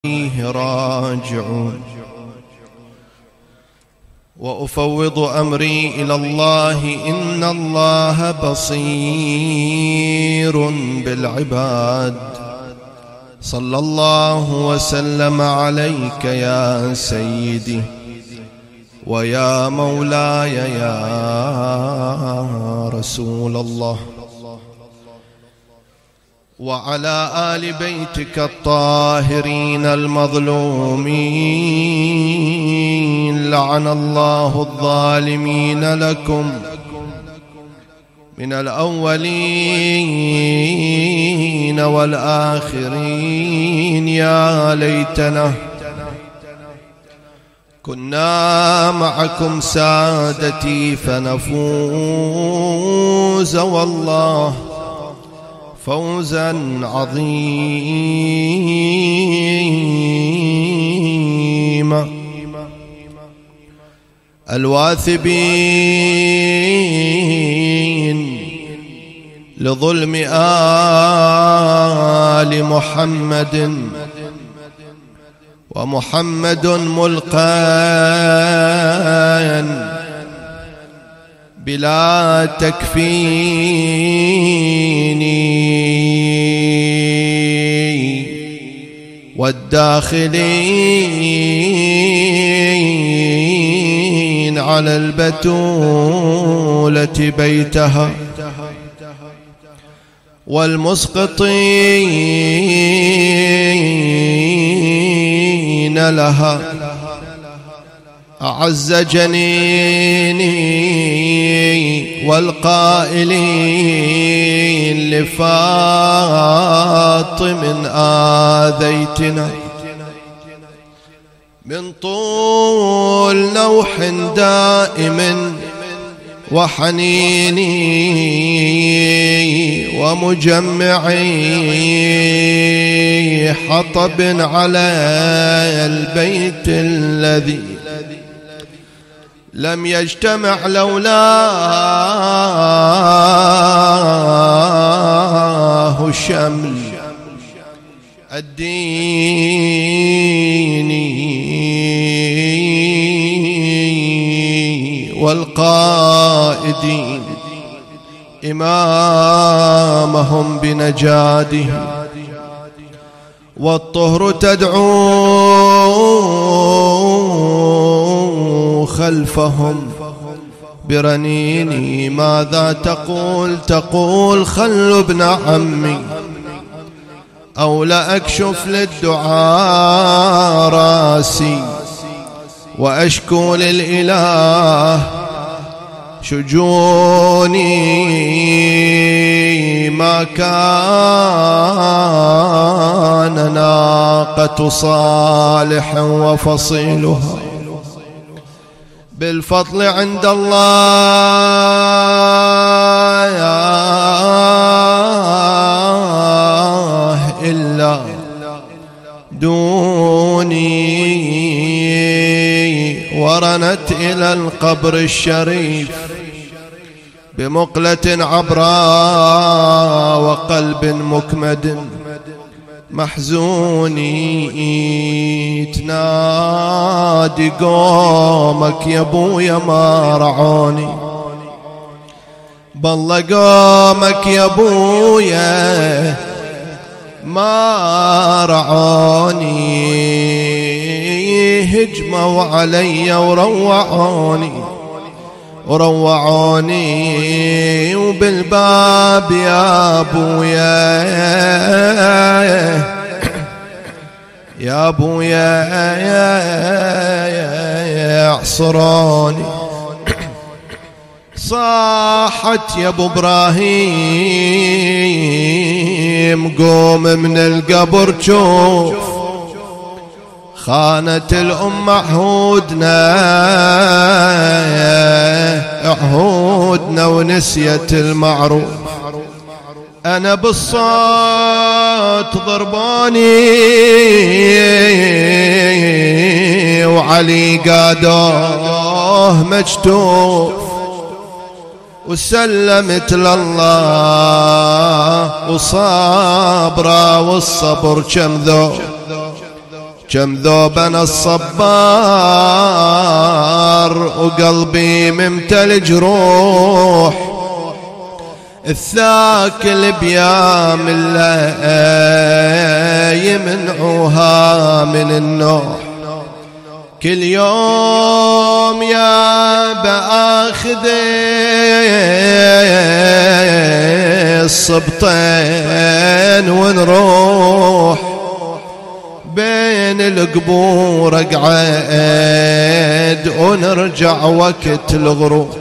إليه راجعون وأفوض أمري إلى الله إن الله بصير بالعباد. صلى الله وسلم عليك يا سيدي ويا مولاي يا رسول الله، وعلى آل بيتك الطاهرين المظلومين. لعن الله الظالمين لكم من الأولين والآخرين. يا ليتنا كنا معكم سادتي فنفوز والله فوزا عظيما. الواثبين لظلم آل محمد ومحمد ملقان بلا تكفيني، والداخلين على البتولة بيتها، والمسقطين لها أعز جنيني، والقائلين لفاطم آذيتنا من طول نوح دائم وحنيني، ومجمعي حطب على البيت الذي لم يجتمع لولاه الشمل الديني، والقائدين إمامهم بنجاده، والطهر تدعو خلفهم برنيني. ماذا تقول؟ تقول خلوا ابن عمي أو لأكشف للدعاء راسي، وأشكو للإله شجوني. ما كان ناقة صالح وفصيلها بالفضل عند الله إلا دوني، ورنت إلى القبر الشريف بمقلة عبراء وقلب مكمد محزوني. تنادي قومك يا ابويا ما رعوني، بالله قومك يا ابويا ما رعوني، هجموا علي وروعوني وبالباب يا ابويا يا ابويا اعصروني. صاحت يا ابو ابراهيم قوم من القبر شوف، خانت الأم عهودنا ونسيت المعروف. أنا بالصوت ضرباني وعلي قادوه مجتوف، وسلمت لله وصابرة والصبر كم ذو كم ذوب أنا الصبار وقلبي ممتلئ جروح، الثاكل بيام الله يمنعوها من النوح. كل يوم يا بآخذ الصبطين ونروح بين القبور اقعد ونرجع وقت الغروب.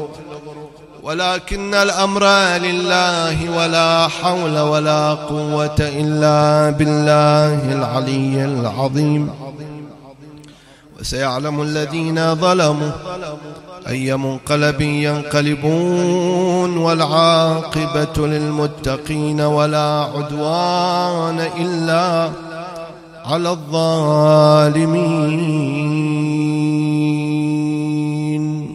ولكن الأمر لله ولا حول ولا قوة إلا بالله العلي العظيم. وسيعلم الذين ظلموا أي منقلب ينقلبون، والعاقبة للمتقين ولا عدوان إلا على الظالمين.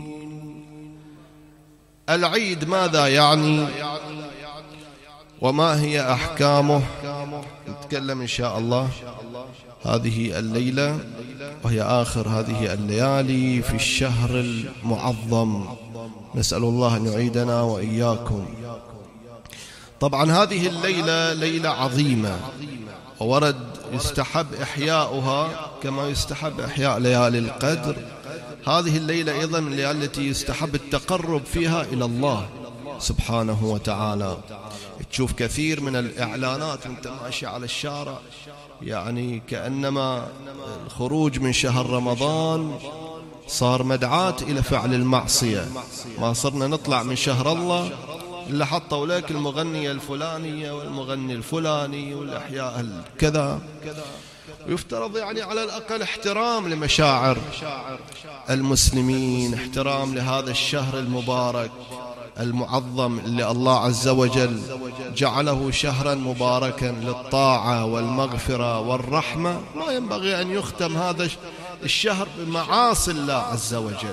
العيد ماذا يعني وما هي أحكامه؟ نتكلم إن شاء الله هذه الليلة، وهي آخر هذه الليالي في الشهر المعظم، نسأل الله أن يعيدنا وإياكم. طبعا هذه الليلة ليلة عظيمة، وورد يستحب إحياؤها كما يستحب إحياء ليالي القدر. هذه الليلة أيضا من الليالي التي يستحب التقرب فيها إلى الله سبحانه وتعالى. تشوف كثير من الإعلانات وانت ماشي على الشارع، يعني كأنما الخروج من شهر رمضان صار مدعاة إلى فعل المعصية. ما صرنا نطلع من شهر الله إلا حطوا لك المغنية الفلانية والمغني الفلاني والأحياء الكذا. ويفترض يعني على الأقل احترام لمشاعر المسلمين، احترام لهذا الشهر المبارك المعظم اللي الله عز وجل جعله شهرا مباركا للطاعة والمغفرة والرحمة. ما ينبغي أن يختم هذا الشهر بمعاصي الله عز وجل.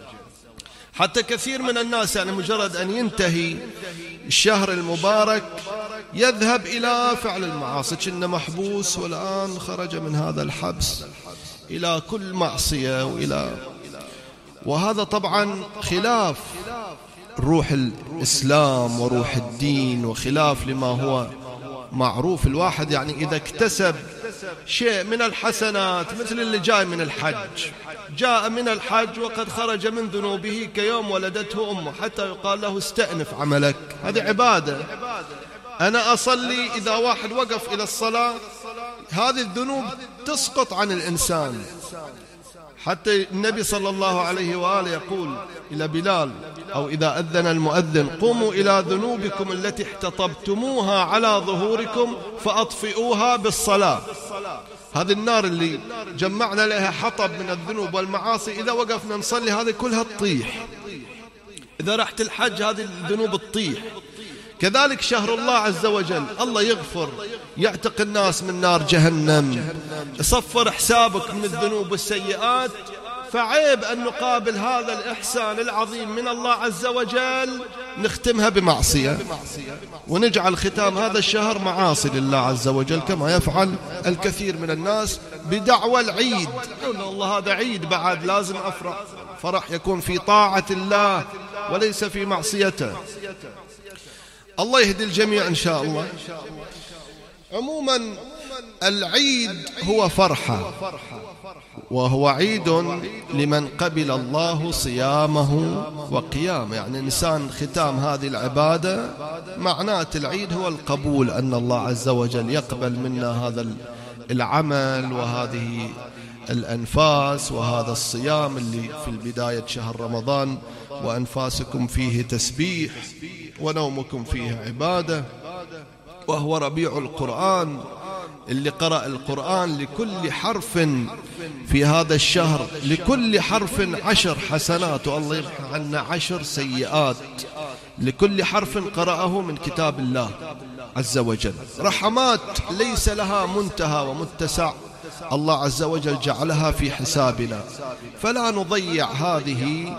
حتى كثير من الناس يعني مجرد أن ينتهي الشهر المبارك يذهب إلى فعل المعاصي، كأنه محبوس والآن خرج من هذا الحبس إلى كل معصية وهذا طبعا خلاف روح الإسلام وروح الدين، وخلاف لما هو معروف. الواحد يعني إذا اكتسب شيء من الحسنات مثل اللي جاء من الحج، جاء من الحج وقد خرج من ذنوبه كيوم ولدته أمه، حتى يقال له استأنف عملك، هذه عبادة. أنا أصلي، إذا واحد وقف إلى الصلاة هذه الذنوب تسقط عن الإنسان. حتى النبي صلى الله عليه وآله يقول إلى بلال أو إذا أذن المؤذن: قوموا إلى ذنوبكم التي احتطبتموها على ظهوركم فأطفئوها بالصلاة. هذه النار اللي جمعنا لها حطب من الذنوب والمعاصي، إذا وقفنا نصلي هذه كلها تطيح. إذا رحت الحج هذه الذنوب تطيح. كذلك شهر الله عز وجل، الله يغفر، يعتق الناس من نار جهنم، يصفر حسابك من الذنوب والسيئات. فعيب أن نقابل هذا الإحسان العظيم من الله عز وجل نختمها بمعصية، ونجعل ختام هذا الشهر معاصي لله عز وجل، كما يفعل الكثير من الناس بدعوى العيد. الله هذا عيد بعد لازم أفرح، فرح يكون في طاعة الله وليس في معصيته. الله يهدي الجميع إن شاء الله. عموما العيد هو فرحة، وهو عيد لمن قبل الله صيامه وقيامه. يعني إنسان ختام هذه العبادة معناه العيد هو القبول، أن الله عز وجل يقبل منا هذا العمل وهذه الأنفاس وهذا الصيام اللي في البداية شهر رمضان: وأنفاسكم فيه تسبيح ونومكم فيه عبادة. وهو ربيع القرآن، اللي قرأ القرآن لكل حرف في هذا الشهر، لكل حرف 10 حسنات، والله يمحى عنا 10 سيئات لكل حرف قرأه من كتاب الله عز وجل. رحمات ليس لها منتهى ومتسع، الله عز وجل جعلها في حسابنا، فلا نضيع هذه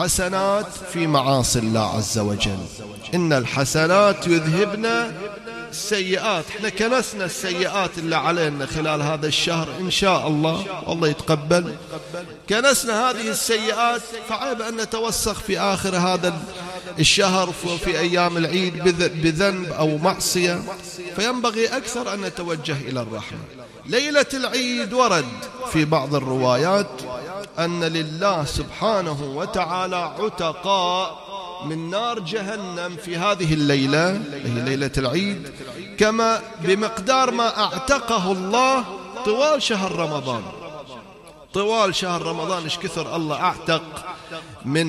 الحسنات في معاصي الله عز وجل. إن الحسنات يذهبن السيئات، احنا كنسنا السيئات اللي علينا خلال هذا الشهر إن شاء الله، والله يتقبل. كنسنا هذه السيئات، فعيب أن نتوسخ في آخر هذا الشهر في أيام العيد بذنب أو معصية، فينبغي أكثر أن نتوجه إلى الرحمة. ليلة العيد ورد في بعض الروايات أن لله سبحانه وتعالى عتقاء من نار جهنم في هذه الليلة، هي ليلة العيد، كما بمقدار ما اعتقه الله طوال شهر رمضان. طوال شهر رمضان ايش كثر الله اعتق من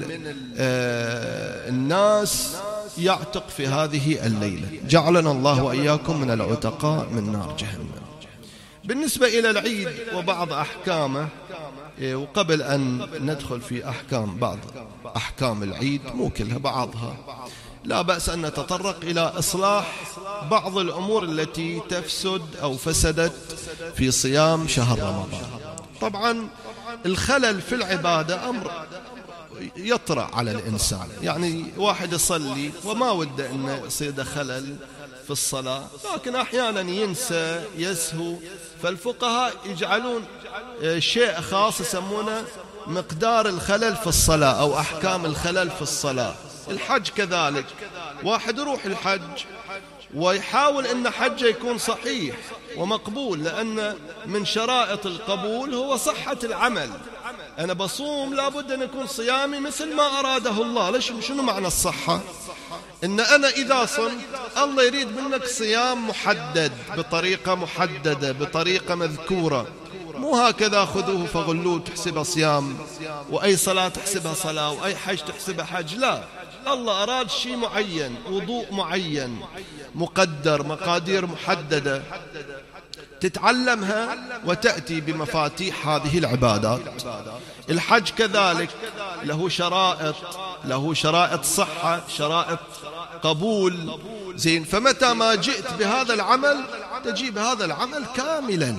الناس، يعتق في هذه الليلة. جعلنا الله وإياكم من العتقاء من نار جهنم. بالنسبة إلى العيد وبعض أحكامه، وقبل أن ندخل في أحكام بعض أحكام العيد، مو كلها بعضها، لا بأس أن نتطرق إلى إصلاح بعض الأمور التي تفسد أو فسدت في صيام شهر رمضان. طبعا الخلل في العبادة أمر يطرأ على الإنسان، يعني واحد يصلي وما وده أن يصير خلل في الصلاة، لكن أحيانا ينسى يسهو، فالفقهاء يجعلون شيء خاص يسمونه مقدار الخلل في الصلاة أو أحكام الخلل في الصلاة. الحج كذلك، واحد يروح الحج ويحاول أن حجه يكون صحيح ومقبول، لأن من شرائط القبول هو صحة العمل. أنا بصوم لابد أن يكون صيامي مثل ما أراده الله. ليش؟ شنو معنى الصحة؟ إن أنا إذا صمت الله يريد منك صيام محدد بطريقة محددة بطريقة مذكورة، مو هكذا خذوه فغلوه تحسبها صيام، وأي صلاة تحسبها صلاة، وأي حج تحسبها حج. لا، الله أراد شيء معين، وضوء معين مقدر، مقادير محددة تتعلمها وتأتي بمفاتيح هذه العبادات. الحج كذلك له شرائط، له شرائط صحة، شرائط قبول، زين. فمتى ما جئت بهذا العمل تجيب هذا العمل كاملا.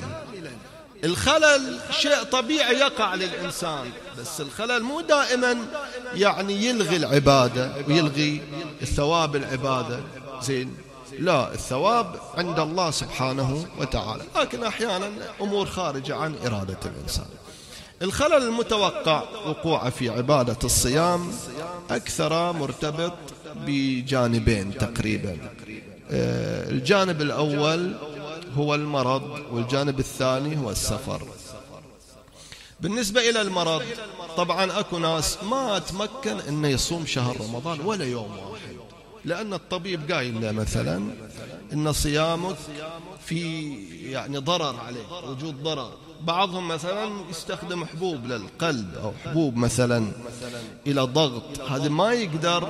الخلل شيء طبيعي يقع للإنسان، بس الخلل مو دائما يعني يلغي العبادة ويلغي الثواب العبادة، زين. لا، الثواب عند الله سبحانه وتعالى، لكن أحيانا أمور خارجة عن إرادة الإنسان. الخلل المتوقع وقوعه في عبادة الصيام أكثر مرتبط بجانبين تقريبا. الجانب الأول هو المرض، والجانب الثاني هو السفر. بالنسبة إلى المرض، طبعا أكو ناس ما تمكن أنه يصوم شهر رمضان ولا يوم واحد، لأن الطبيب قايل له مثلا إن صيامك في يعني ضرر عليه، وجود ضرر. بعضهم مثلا يستخدم حبوب للقلب أو حبوب مثلا إلى ضغط، هذا ما يقدر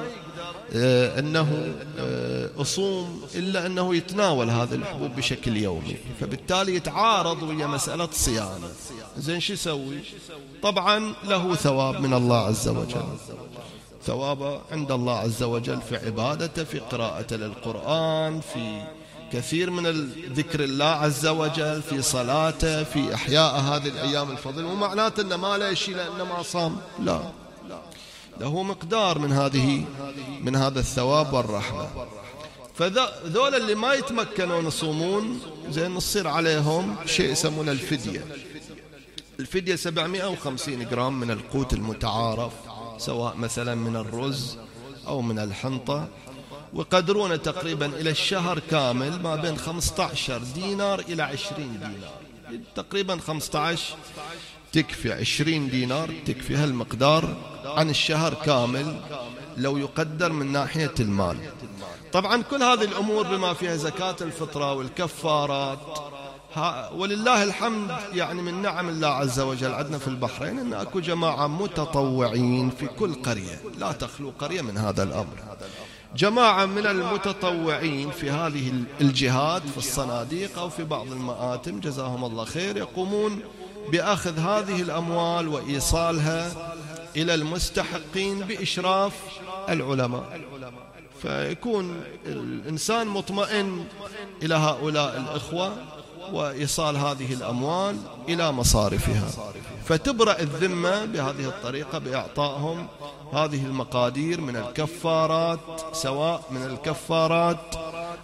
أنه أصوم إلا أنه يتناول هذه الحبوب بشكل يومي، فبالتالي يتعارض ويا مسألة صيامه. زين شو يسوي؟ طبعا له ثواب من الله عز وجل، ثواب عند الله عز وجل في عبادته، في قراءته للقرآن، في كثير من الذكر الله عز وجل، في صلاته، في إحياء هذه الأيام الفضيلة. ومعناته أنه ما له شيء لأنه ما صام، لا، له مقدار من هذا الثواب والرحمة. فذول اللي ما يتمكنون يصومون، زين، نصير عليهم شيء يسمونه الفدية. الفدية 750 جرام من القوت المتعارف، سواء مثلا من الرز أو من الحنطة، وقدرون تقريبا إلى الشهر كامل ما بين 15 دينار إلى 20 دينار، تقريبا 15 تكفي، 20 دينار تكفي، هالمقدار عن الشهر كامل لو يقدر من ناحية المال. طبعا كل هذه الأمور بما فيها زكاة الفطرة والكفارات، ولله الحمد يعني من نعم الله عز وجل عندنا في البحرين أن أكو جماعة متطوعين في كل قرية، لا تخلو قرية من هذا الأمر، جماعة من المتطوعين في هذه الجهات في الصناديق أو في بعض المآتم، جزاهم الله خير، يقومون بأخذ هذه الأموال وإيصالها إلى المستحقين بإشراف العلماء، فيكون الإنسان مطمئن إلى هؤلاء الإخوة وإيصال هذه الأموال إلى مصارفها، فتبرأ الذمة بهذه الطريقة بإعطائهم هذه المقادير من الكفارات، سواء من الكفارات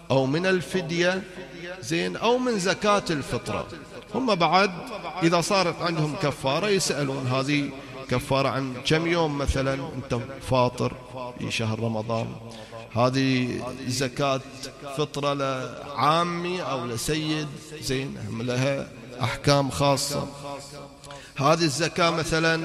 أو من الفدية زين أو من زكاة الفطرة. هم بعد إذا صارت عندهم كفارة يسألون هذه كفارة عن كم يوم مثلا أنت فاطر في شهر رمضان، هذه زكاة فطرة لعامي أو لسيد زين هم لها أحكام خاصة. هذه الزكاة مثلا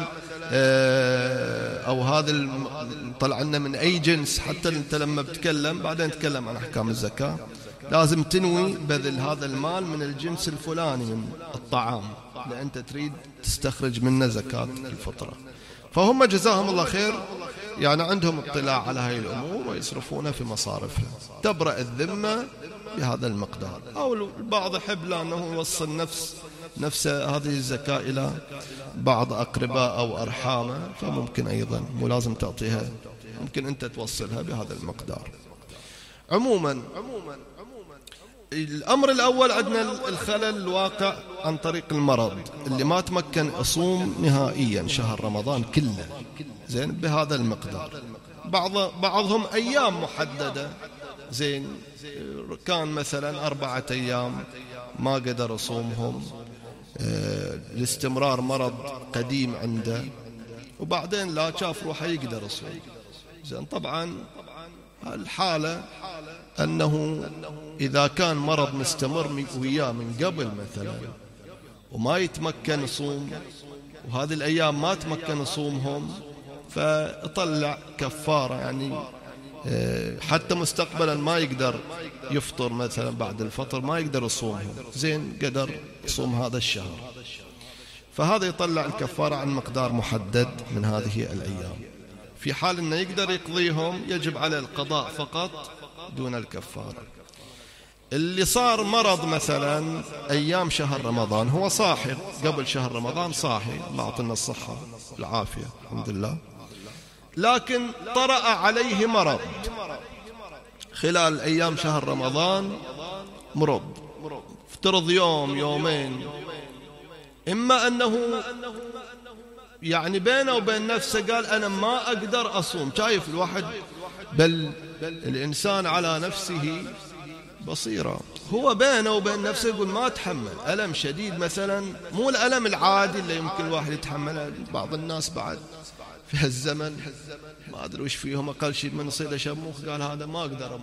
أو هذا طلع لنا من أي جنس، حتى أنت لما بتكلم بعدين نتكلم عن أحكام الزكاة لازم تنوي بذل هذا المال من الجنس الفلاني من الطعام لأن أنت تريد تستخرج منه زكاة الفطرة. فهم جزاهم الله خير يعني عندهم اطلاع على هاي الأمور ويصرفونها في مصارفها، تبرأ الذمة بهذا المقدار. أو البعض يحب لأنه يوصل نفس هذه الزكاة إلى بعض أقرباء أو أرحامه، فممكن أيضا مو لازم تعطيها، ممكن أنت توصلها بهذا المقدار. عموما الأمر الأول عندنا الخلل الواقع عن طريق المرض اللي ما تمكن يصوم نهائيا شهر رمضان كله زين بهذا المقدار. بعضهم أيام محددة زين كان مثلا 4 أيام ما قدر يصومهم لاستمرار مرض قديم عنده، وبعدين لا شاف روحه يقدر يصوم زين. طبعا الحالة أنه إذا كان مرض مستمر وياه من قبل مثلا وما يتمكن يصوم وهذه الأيام ما تمكن يصومهم فيطلع كفارة، يعني حتى مستقبلا ما يقدر يفطر مثلا بعد الفطر ما يقدر يصومهم زين قدر يصوم هذا الشهر، فهذا يطلع الكفارة عن مقدار محدد من هذه الأيام. في حال أنه يقدر يقضيهم يجب على القضاء فقط دون الكفارة. اللي صار مرض مثلا أيام شهر رمضان هو صاحي قبل شهر رمضان صاحي الله يعطينا الصحة والعافية الحمد لله، لكن طرأ عليه مرض خلال أيام شهر رمضان، مرض افترض يوم يومين، إما أنه يعني بينه وبين نفسه قال أنا ما أقدر أصوم. شايف الواحد بل الإنسان على نفسه بصيرة، هو بينه وبين نفسه يقول ما أتحمل ألم شديد مثلا، مو الألم العادي اللي يمكن الواحد يتحمله. بعض الناس بعد في هالزمن ما أدري وش فيهم أقل شيء من صيدة شموخ قال هذا ما أقدر،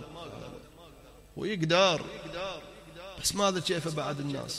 ويقدر بس ماذا كيف بعد الناس.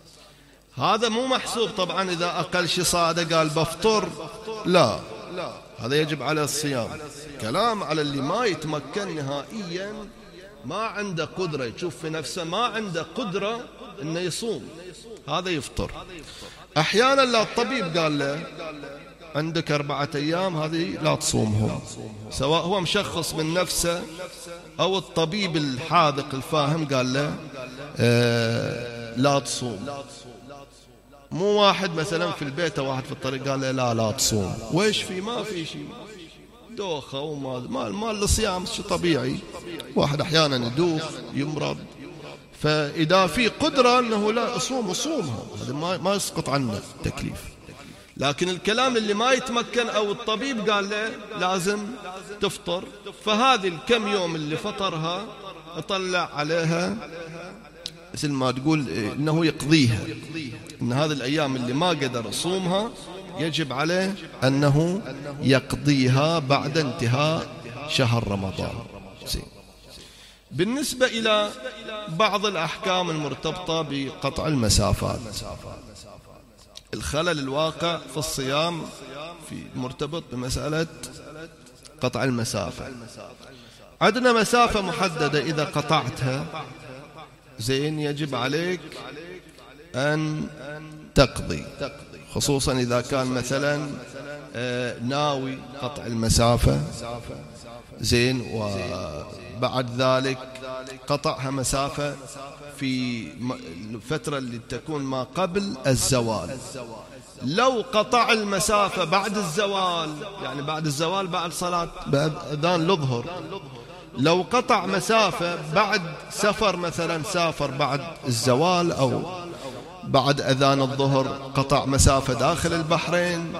هذا مو محسوب طبعا إذا أقل شيء صاده قال بفطر، لا هذا يجب على الصيام. كلام على اللي ما يتمكن نهائيا، ما عنده قدرة، يشوف في نفسه ما عنده قدرة إنه يصوم، هذا يفطر. أحيانا لا الطبيب قال له عندك 4 أيام هذه لا تصومهم، سواء هو مشخص من نفسه أو الطبيب الحاذق الفاهم قال له لا تصوم. مو واحد مثلا في البيت واحد في الطريق قال له لا تصوم، ويش في ما في شيء دوخة وما الصيام شيء طبيعي، واحد أحيانا يدوخ يمرض، فإذا في قدرة أنه لا يصومها هذا ما يسقط عنه تكليف. لكن الكلام اللي ما يتمكن أو الطبيب قال له لازم تفطر، فهذه الكم يوم اللي فطرها يطلع عليها مثل ما تقول إنه يقضيها، إن هذه الأيام اللي ما قدر يصومها يجب عليه أنه يقضيها بعد انتهاء شهر رمضان. بالنسبة إلى بعض الأحكام المرتبطة بقطع المسافات، الخلل الواقع في الصيام في مرتبط بمسألة قطع المسافة. عندنا مسافة محددة إذا قطعتها زين يجب عليك أن تقضي، خصوصا إذا كان مثلا ناوي قطع المسافة زين، وبعد ذلك قطعها مسافة في الفترة اللي تكون ما قبل الزوال. لو قطع المسافة بعد الزوال، يعني بعد الزوال بعد صلاة أذان الظهر، لو قطع مسافة بعد سفر مثلا سافر بعد الزوال أو بعد أذان الظهر قطع مسافة داخل البحرين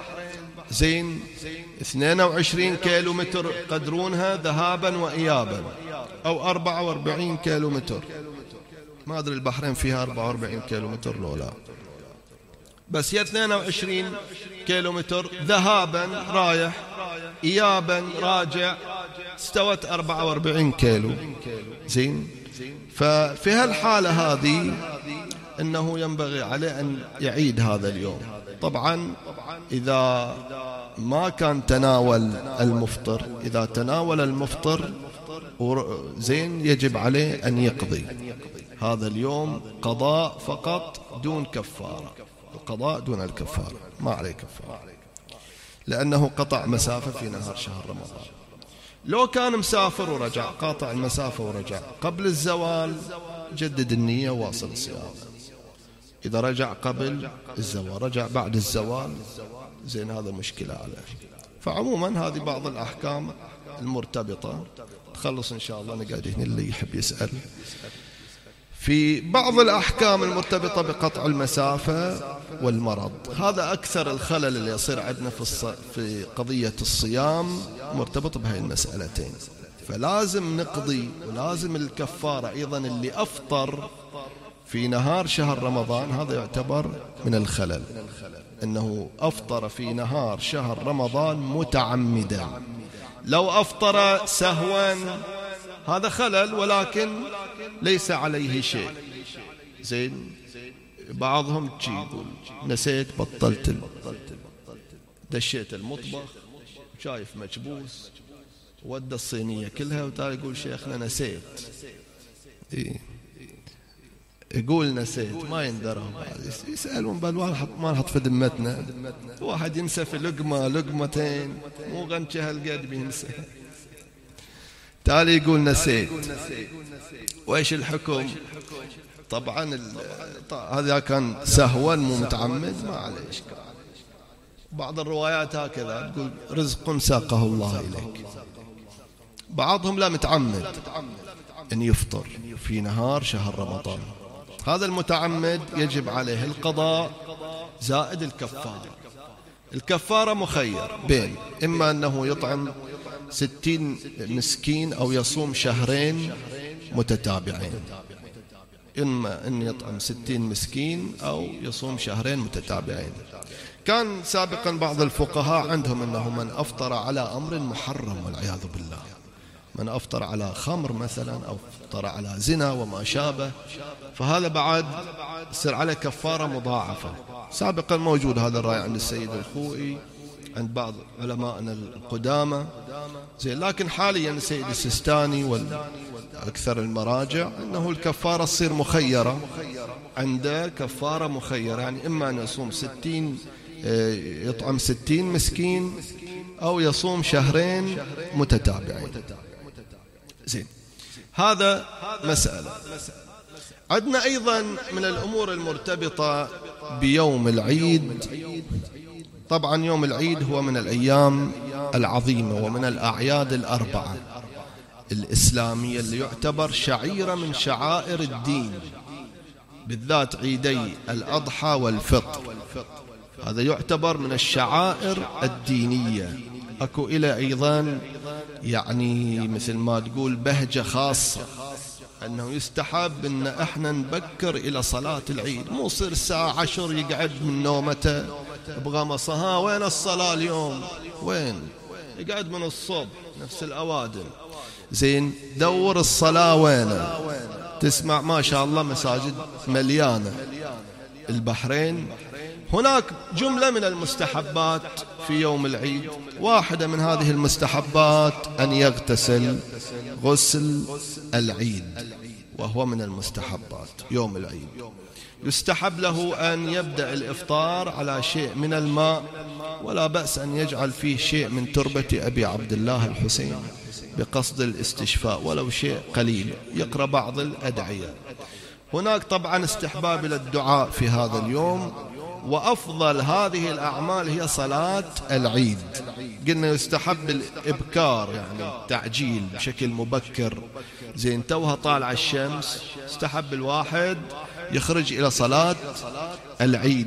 زين 22 كيلومتر قدرونها ذهابا وإيابا، أو 44 كيلومتر. ما أدري البحرين فيها 44 كيلومتر لو لا، بس هي 22 كيلومتر ذهابا رايح إيابا راجع، استوت 44 كيلو. زين. ففي هالحالة هذه أنه ينبغي عليه أن يعيد هذا اليوم. طبعا إذا ما كان تناول المفطر، إذا تناول المفطر زين يجب عليه أن يقضي هذا اليوم قضاء فقط دون كفارة، القضاء دون الكفارة، ما عليه كفارة، لأنه قطع مسافة في نهار شهر رمضان. لو كان مسافر ورجع، قاطع المسافة ورجع قبل الزوال، جدد النية واصل الصيام. إذا رجع قبل الزوال، رجع بعد الزوال، زين هذا مشكلة عليه. فعموما هذه بعض الأحكام المرتبطة. تخلص إن شاء الله نقعد هنا اللي يحب يسأل. في بعض الأحكام المرتبطة بقطع المسافة والمرض، هذا أكثر الخلل اللي يصير عندنا في قضية الصيام مرتبط بهاي المسألتين. فلازم نقضي، ولازم الكفارة أيضا اللي أفطر في نهار شهر رمضان، هذا يعتبر من الخلل، أنه أفطر في نهار شهر رمضان متعمدا. لو أفطر سهوا هذا خلل ولكن ليس عليه شيء. زين. بعضهم يقول نسيت، بطلت، دشيت المطبخ شايف مكبوس، ودى الصينية كلها، وتالي يقول شيخنا نسيت. يقول نسيت، ما يندرهم. يسألون بالواحد ما نحط في ذمتنا، واحد ينسى في لقمة لقمتين، مو غنشة هالقد بينسى. تالي يقول نسيت، وإيش الحكم؟ طبعا هذا كان سهوا مو متعمد ما عليه إشكال. بعض الروايات هكذا تقول رزق ساقه الله إليك. بعضهم لا متعمد أن يفطر في نهار شهر رمضان، هذا المتعمد يجب عليه القضاء زائد الكفارة. الكفارة مخير بين إما أنه يطعم 60 مسكين أو يصوم شهرين متتابعين، إما أن يطعم 60 مسكين أو يصوم شهرين متتابعين. كان سابقا بعض الفقهاء عندهم أنه من أفطر على أمر محرم والعياذ بالله، من أفطر على خمر مثلا أو أفطر على زنا وما شابه، فهذا بعد يصير عليه كفارة مضاعفة. سابقا موجود هذا الرأي عند السيد الخوئي، عند بعض علماءنا القدامى، زين. لكن حاليا السيد السيستاني والأكثر المراجع أنه الكفارة تصير مخيرة، عنده كفارة مخيرة، يعني إما أن يصوم 60 يطعم 60 مسكين أو يصوم شهرين متتابعين. زين. هذا مسألة. عندنا أيضا من الأمور المرتبطة بيوم العيد. طبعا يوم العيد هو من الأيام العظيمة ومن الأعياد الأربعة الإسلامية اللي يعتبر شعيرة من شعائر الدين، بالذات عيدي الأضحى والفطر. هذا يعتبر من الشعائر الدينية. أكو إلى أيضا يعني مثل ما تقول بهجة خاصة، أنه يستحب أن احنا نبكر إلى صلاة العيد، مو يصير الساعة 10 يقعد من نومته بغمصة، ها وين الصلاة اليوم؟ وين؟ يقعد من الصبح نفس الأوادم. زين. دور الصلاة وين؟ تسمع ما شاء الله مساجد مليانة. البحرين هناك جملة من المستحبات في يوم العيد، واحدة من هذه المستحبات أن يغتسل غسل العيد، وهو من المستحبات يوم العيد. يستحب له أن يبدأ الإفطار على شيء من الماء، ولا بأس أن يجعل فيه شيء من تربة أبي عبد الله الحسين بقصد الاستشفاء، ولو شيء قليل، يقرأ بعض الأدعية. هناك طبعا استحباب للدعاء في هذا اليوم، وأفضل هذه الأعمال هي صلاة العيد. قلنا يستحب الإبكار، يعني تعجيل بشكل مبكر. زين. توها طالع الشمس، استحب الواحد يخرج إلى صلاة العيد،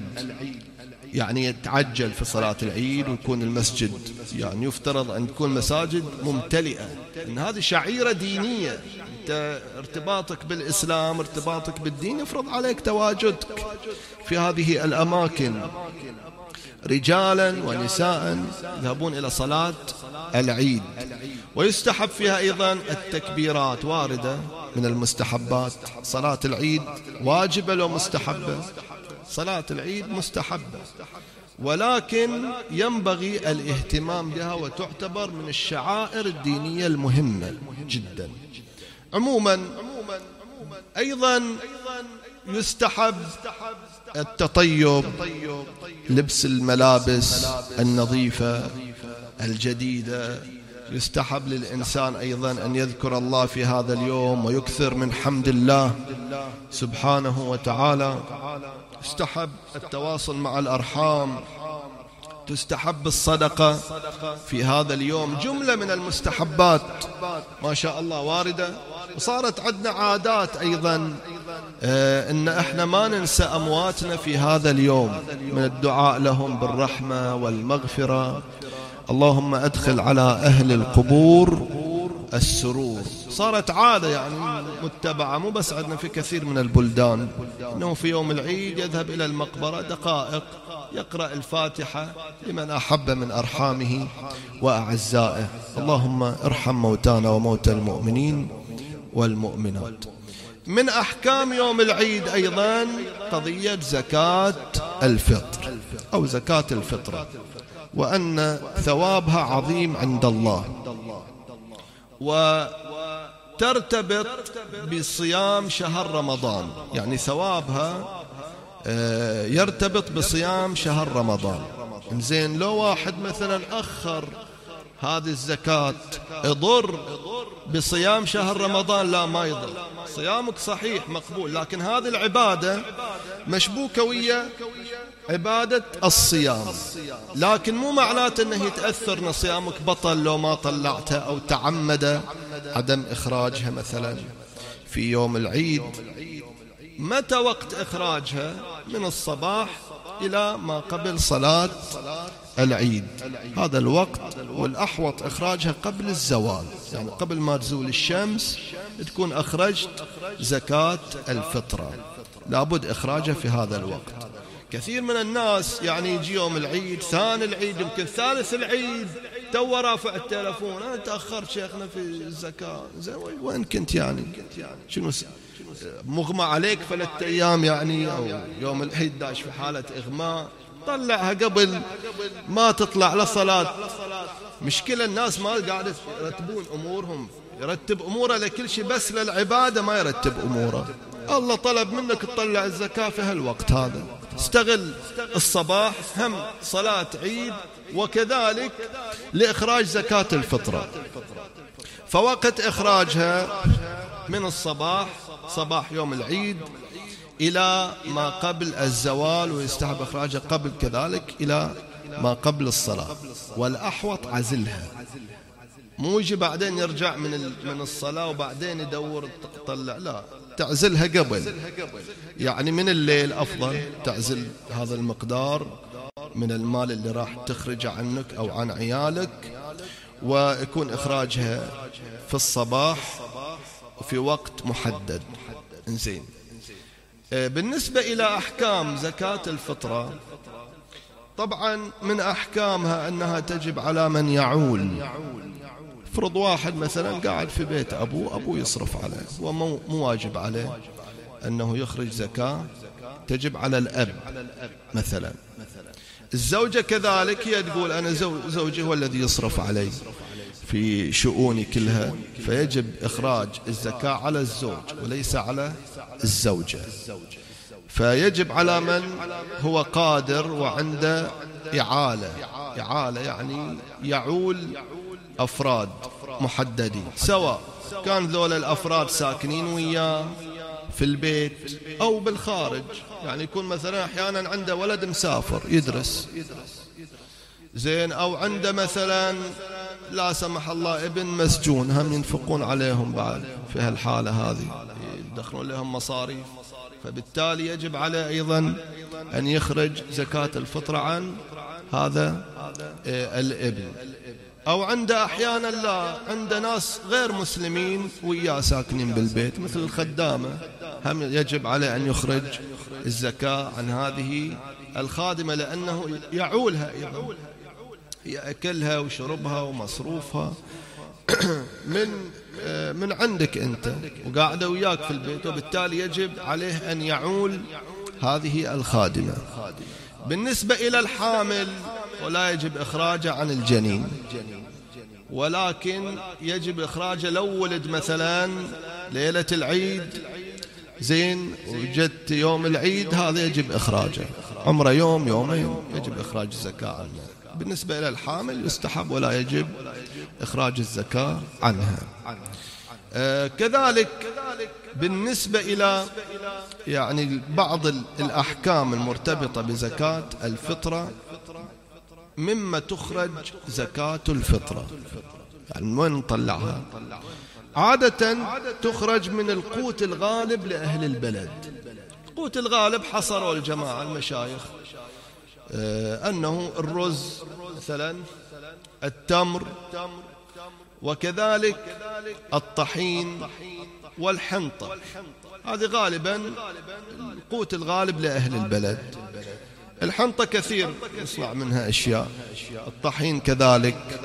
يعني يتعجل في صلاة العيد، ويكون المسجد يعني يفترض أن تكون مساجد ممتلئة، إن هذه شعيرة دينية أنت ارتباطك بالإسلام، ارتباطك بالدين يفرض عليك تواجدك في هذه الأماكن. رجالا ونساء يذهبون إلى صلاة العيد، ويستحب فيها أيضا التكبيرات، واردة من المستحبات. صلاة العيد واجبة لو مستحبة؟ صلاة العيد مستحبة، ولكن ينبغي الاهتمام بها، وتعتبر من الشعائر الدينية المهمة جدا. عموما أيضا يستحب التطيب، لبس الملابس النظيفة الجديدة. يستحب للإنسان أيضا أن يذكر الله في هذا اليوم ويكثر من حمد الله سبحانه وتعالى. يستحب التواصل مع الأرحام، تستحب الصدقة في هذا اليوم. جملة من المستحبات ما شاء الله واردة. وصارت عندنا عادات أيضا إن إحنا ما ننسى أمواتنا في هذا اليوم، من الدعاء لهم بالرحمة والمغفرة. اللهم أدخل على أهل القبور السرور. صارت عادة يعني متبعة، مو بس عندنا، في كثير من البلدان أنه في يوم العيد يذهب إلى المقبرة دقائق يقرأ الفاتحة لمن أحب من أرحامه وأعزائه. اللهم ارحم موتانا وموتى المؤمنين والمؤمنات. من أحكام يوم العيد أيضا قضية زكاة الفطر أو زكاة الفطرة، وأن ثوابها عظيم عند الله، وترتبط بصيام شهر رمضان. يعني ثوابها يرتبط بصيام شهر رمضان. إنزين لو واحد مثلا أخر هذه الزكاة يضر بصيام شهر رمضان؟ لا، ما يضر، صيامك صحيح مقبول، لكن هذه العبادة مشبوكة ويا عبادة الصيام، لكن مو معناته أنه يتأثر أن صيامك بطل لو ما طلعتها أو تعمد عدم إخراجها مثلا في يوم العيد. متى وقت إخراجها؟ من الصباح إلى ما قبل صلاة العيد، هذا الوقت. والأحوط إخراجها قبل الزوال، يعني قبل ما تزول الشمس تكون أخرجت زكاة الفطرة، لابد إخراجها في هذا الوقت. كثير من الناس يعني يجي يوم العيد، ثاني العيد، يمكن ثالث العيد، تو رافع التلفون، أنا تأخرت شيخنا في الزكاة. زين وين كنت يعني؟ شنو مغمى عليك 3 أيام يعني، أو يوم العيد داش في حالة إغماء، طلعها قبل ما تطلع للصلاة. مشكلة الناس ما قاعدة يرتبون أمورهم، يرتب أموره لكل شيء، بس للعبادة ما يرتب أموره. الله طلب منك تطلع الزكاة في هالوقت هذا، استغل الصباح هم صلاة عيد، وكذلك لإخراج زكاة الفطرة. فوقت إخراجها من الصباح، صباح يوم العيد، إلى ما قبل الزوال، ويستحب إخراجها قبل كذلك إلى ما قبل الصلاة. والأحوط عزلها، مو يجي بعدين يرجع من الصلاة وبعدين يدور تطلع، لا، تعزلها قبل، يعني من الليل أفضل تعزل هذا المقدار من المال اللي راح تخرج عنك أو عن عيالك، ويكون إخراجها في الصباح وفي وقت محدد. إنزين، بالنسبة إلى أحكام زكاة الفطرة، طبعا من أحكامها أنها تجب على من يعول. فرض واحد مثلا قاعد في بيت أبوه يصرف عليه، ومو واجب عليه أنه يخرج زكاة، تجب على الأب مثلا. الزوجة كذلك، هي تقول أنا زوجي هو الذي يصرف علي في شؤوني كلها، فيجب إخراج الزكاة على الزوج وليس على الزوجة. فيجب على من هو قادر وعنده إعالة يعني يعول أفراد محددين، سواء كان ذول الأفراد ساكنين وياه في البيت أو بالخارج. يعني يكون مثلا أحيانا عنده ولد مسافر يدرس، زين، أو عنده مثلا لا سمح الله ابن مسجون، هم ينفقون عليهم بعد في هالحالة هذه، يدخلون لهم مصاريف. فبالتالي يجب عليه أيضا أن يخرج زكاة الفطرة عن هذا الابن. أو عنده أحيانا لا، عنده ناس غير مسلمين وياه ساكنين بالبيت مثل الخدامة، هم يجب عليه أن يخرج الزكاة عن هذه الخادمة، لأنه يعولها أيضا، يأكلها وشربها ومصروفها من عندك أنت وقاعدة وياك في البيت، وبالتالي يجب عليه أن يعول هذه الخادمة. بالنسبة إلى الحامل ولا يجب إخراجه عن الجنين، ولكن يجب إخراجه لو ولد مثلا ليلة العيد زين وجدت يوم العيد، هذا يجب إخراجه، عمره يوم يومين يجب إخراج الزكاة عنه. بالنسبة إلى الحامل يستحب ولا يجب إخراج الزكاة عنها. كذلك بالنسبة إلى يعني بعض الأحكام المرتبطة بزكاة الفطرة، مما تخرج زكاة الفطرة، يعني من وين نطلعها؟ عادة تخرج من القوت الغالب لأهل البلد. القوت الغالب حصروا الجماعة المشايخ أنه الرز مثلا، التمر، وكذلك الطحين والحنطة، هذه غالبا القوت الغالب لأهل البلد. الحنطة كثير يصنع منها أشياء، الطحين كذلك،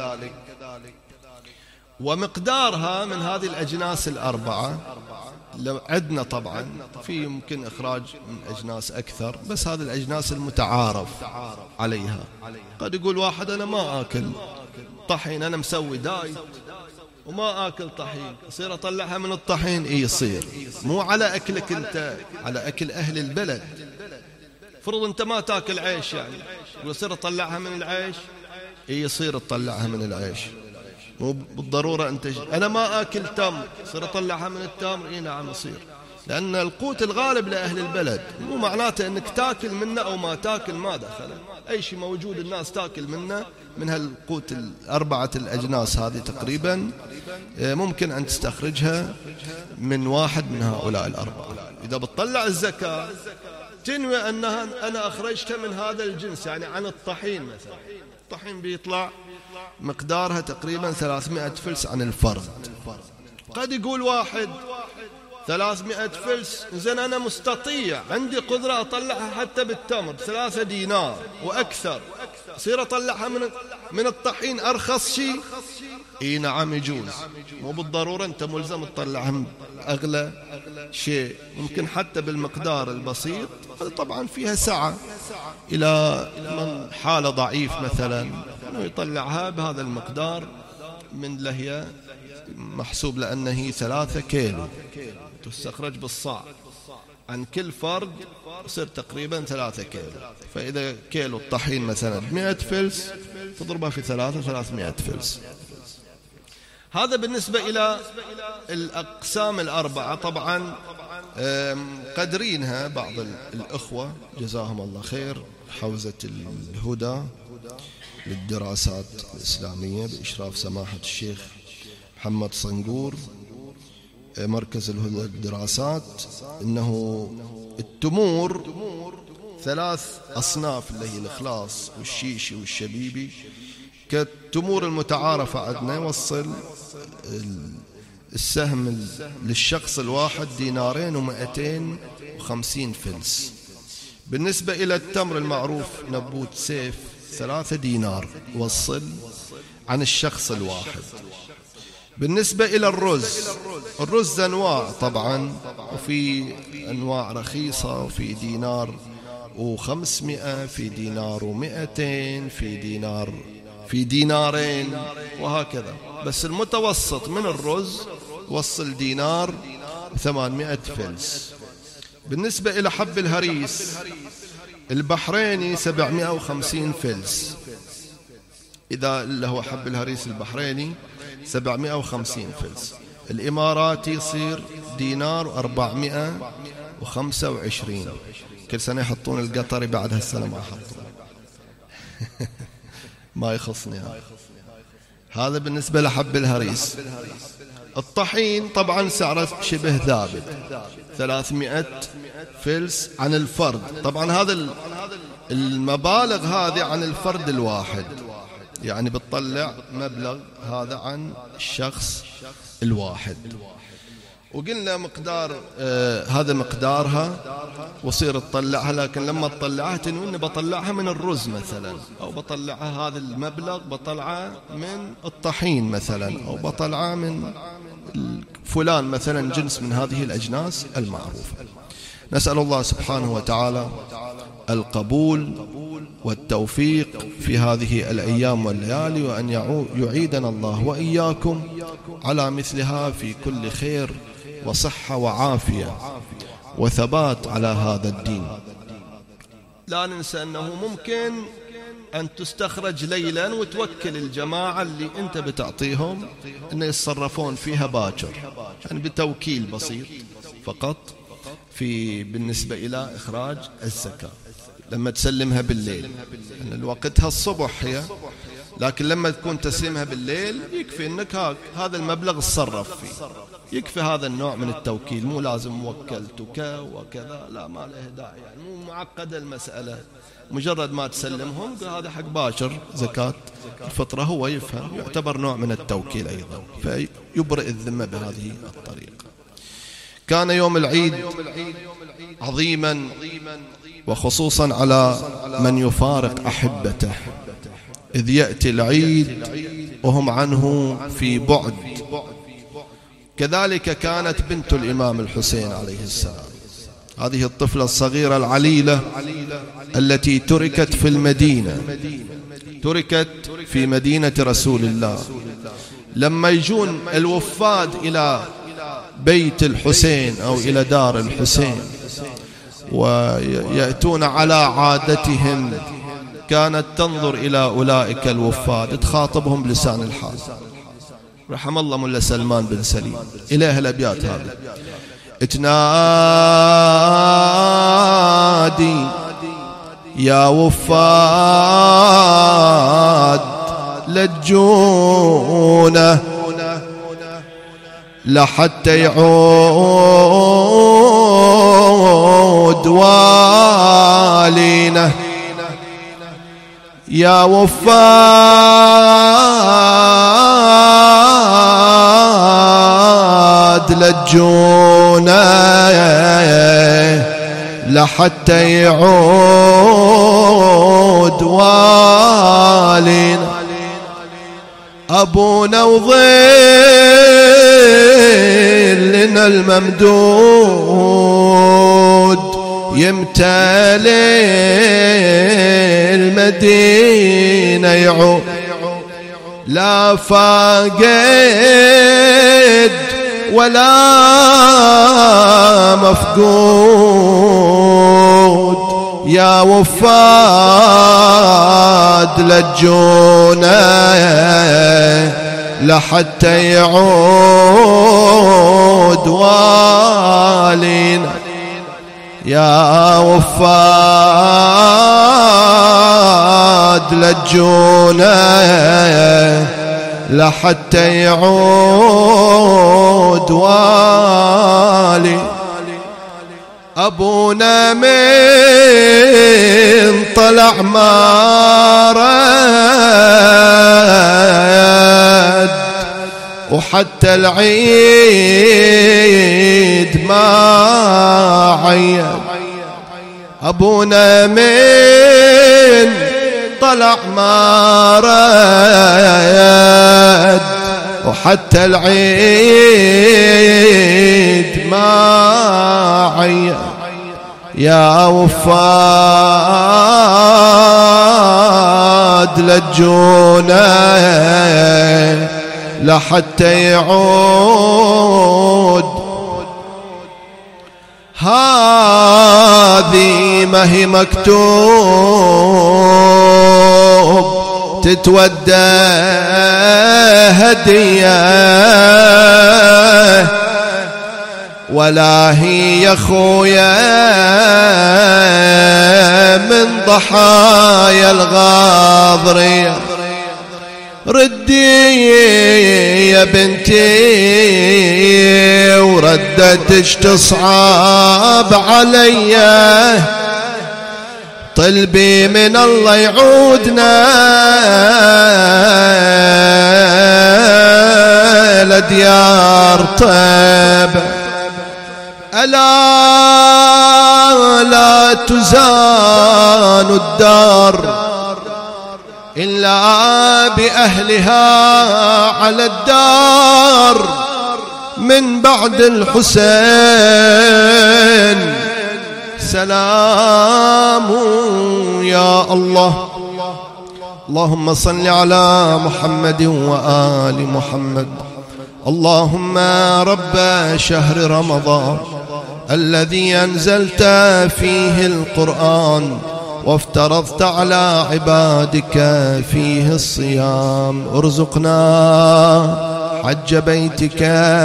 ومقدارها من هذه الأجناس الأربعة لو عدنا طبعا في يمكن إخراج من أجناس أكثر، بس هذه الأجناس المتعارف عليها. قد يقول واحد أنا ما آكل طحين، أنا مسوي دايت وما آكل طحين، يصير أطلعها من الطحين؟ إيه يصير، مو على أكلك أنت، على أكل أهل البلد. فرض أنت ما تاكل عيش، يعني يصير أطلعها من العيش؟ إيه يصير تطلعها من العيش، مو بالضرورة أنت أنا ما آكل تمر يصير أطلعها من التمر؟ إيه نعم يصير، لأن القوت الغالب لأهل البلد، مو معناته أنك تاكل منه أو ما تاكل، ما دخل، أي شيء موجود الناس تاكل منه، من هالقوت الأربعة الأجناس هذه تقريبا ممكن أن تستخرجها من واحد من هؤلاء الأربعة. إذا بتطلع الزكاة تنوي أنها أنا أخرجتها من هذا الجنس، يعني عن الطحين مثلا، الطحين بيطلع مقدارها تقريبا 300 فلس عن الفرد. قد يقول واحد 300 فلس، زين أنا مستطيع عندي قدرة أطلعها حتى بالتمر 3 دينار وأكثر، صير أطلعها من الطحين أرخص شيء؟ إيه نعم يجوز، مو بالضرورة أنت ملزم تطلعها من أغلى شيء، ممكن حتى بالمقدار البسيط. طبعا فيها سعة إلى من حالة ضعيف مثلا أنه يطلعها بهذا المقدار من لهي محسوب، لأنه 3 كيلو تستخرج بالصاع، عن كل فرد يصير تقريبا 3 كيلو. فإذا كيلو الطحين مثلا 100 فلس تضربها في 300 فلس. هذا بالنسبة إلى الأقسام الأربعة. طبعا قدرينها بعض الأخوة جزاهم الله خير، حوزة الهدى للدراسات الإسلامية بإشراف سماحة الشيخ محمد صنقور، مركز الهدى للدراسات، إنه التمور 3 أصناف، اللي هي الإخلاص والشيشي والشبيبي. كالتمور المتعارفة عندنا يوصل السهم للشخص الواحد 250 فلس. بالنسبة إلى التمر المعروف نبوت سيف 3 دينار يوصل عن الشخص الواحد. بالنسبة إلى الرز أنواع طبعا، وفي أنواع رخيصة، وفي دينار و500، في دينار و200، في دينارين، وهكذا. بس المتوسط من الرز وصل دينار 800 فلس. بالنسبة إلى حب الهريس البحريني 750 فلس، إذا اللي هو حب الهريس البحريني 750 فلس. الإماراتي يصير دينار 425. كل سنة يحطون القطري، بعد هالسنة ما يحطون ما يخصني هذا بالنسبة لحب الهريس. الطحين طبعا سعره شبه ثابت 300 فلس عن الفرد. طبعا هذا المبالغ هذه عن الفرد الواحد، يعني بتطلع مبلغ هذا عن الشخص الواحد. وقلنا مقدار هذا مقدارها وصير تطلعها، لكن لما تطلعها تنوي إني بطلعها من الرز مثلا، أو بطلعها هذا المبلغ بطلعه من الطحين مثلا، أو بطلعه من فلان مثلا، جنس من هذه الأجناس المعروفة. نسأل الله سبحانه وتعالى القبول والتوفيق في هذه الأيام والليالي، وأن يعيدنا الله وإياكم على مثلها في كل خير وصحة وعافية وثبات على هذا الدين. لا ننسى أنه ممكن أن تستخرج ليلا وتوكل الجماعة اللي أنت بتعطيهم أن يتصرفون فيها باكر، يعني بتوكيل بسيط فقط بالنسبة إلى إخراج الزكاة. لما تسلمها بالليل، يعني وقتها الصبح هي، لكن لما تكون تسلمها بالليل يكفي أنك هذا المبلغ تصرف فيه، يكفي هذا النوع من التوكيل. مو لازم وكلتك وكذا، لا ما له داعي، يعني مو معقدة المسألة. مجرد ما تسلمهم هذا حق باشر زكاة الفطرة، هو يفهم، يعتبر نوع من التوكيل أيضا، فيبرئ الذمة بهذه الطريقة. كان يوم العيد عظيما، وخصوصا على من يفارق أحبته، إذ يأتي العيد وهم عنه في بعد. كذلك كانت بنت الإمام الحسين عليه السلام، هذه الطفلة الصغيرة العليلة التي تركت في المدينة، تركت في مدينة رسول الله. لما يجون الوفاد إلى بيت الحسين أو إلى دار الحسين ويأتون على عادتهم، كانت تنظر إلى أولئك الوفاد تخاطبهم بلسان الحال. رحم الله ملا سلمان بن سليم، إله الأبيات هذه: اتنادي يا وفاد لجونه لحتى يعود والينا، يا وفاد لجونا لحتى يعود والينا. أبونا وظلنا الممدود يمتلئ المدينة يعود، لا فاقد ولا مفقود، يا وفاد لجونا لحتى يعود والينا، يا وفاد لجونا لحتى يعود والي. أبونا من طلع ما رد، وحتى العيد ما عيد. أبونا من طلع ما رد، وحتى العيد ما عيد، يا وفاد لجونا لحتى يعود. هذه ما هي مكتوب تتودى هدية، ولا هي يا خويا من ضحايا الغاضرية. ردي يا بنتي وردتش تصعب عليا، طلبي من الله يعودنا لديار طيب. ألا لا تزان الدار إلا بأهلها على الدار من بعد الحسين سلام يا الله. اللهم صل على محمد وآل محمد. اللهم رب شهر رمضان الذي أنزلت فيه القرآن وافترضت على عبادك فيه الصيام، ارزقنا حج بيتك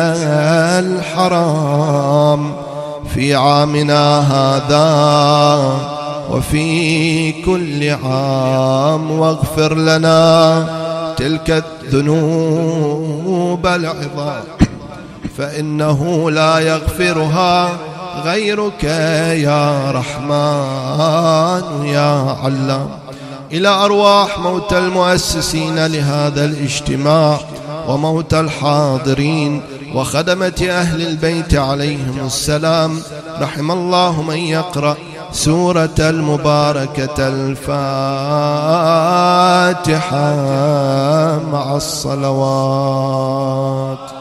الحرام في عامنا هذا وفي كل عام، واغفر لنا تلك الذنوب العظام فإنه لا يغفرها غيرك يا رحمن يا علام. إلى أرواح موتى المؤسسين لهذا الاجتماع وموتى الحاضرين وخدمة أهل البيت عليهم السلام، رحم الله من يقرأ سورة المباركة الفاتحة مع الصلوات.